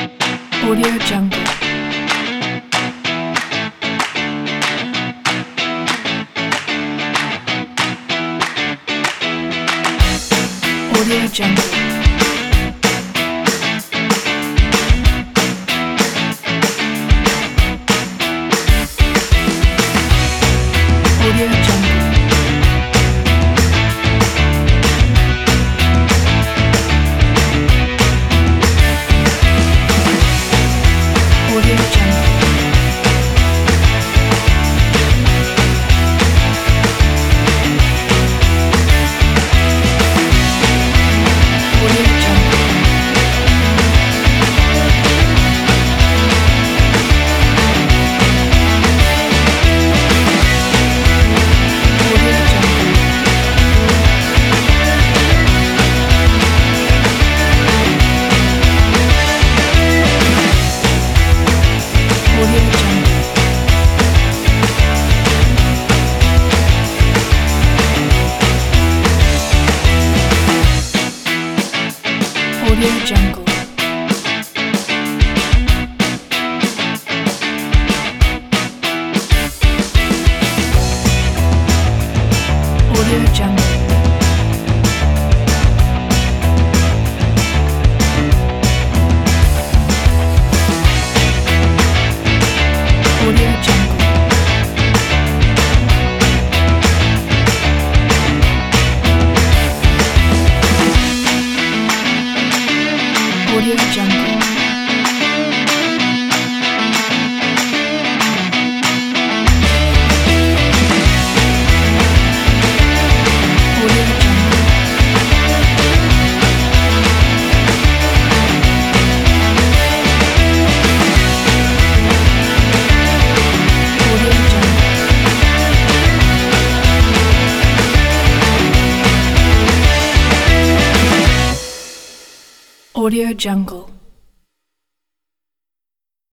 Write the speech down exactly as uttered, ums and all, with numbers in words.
Audio Jungle. Audio Jungle. Audio Jungle. Audio Jungle. Audio Jungle. Audio Jungle. Audio Jungle. Audio Jungle. Audio Jungle. Audio Jungle. Audio Jungle. Audio Jungle. Audio Jungle. Audio Jungle.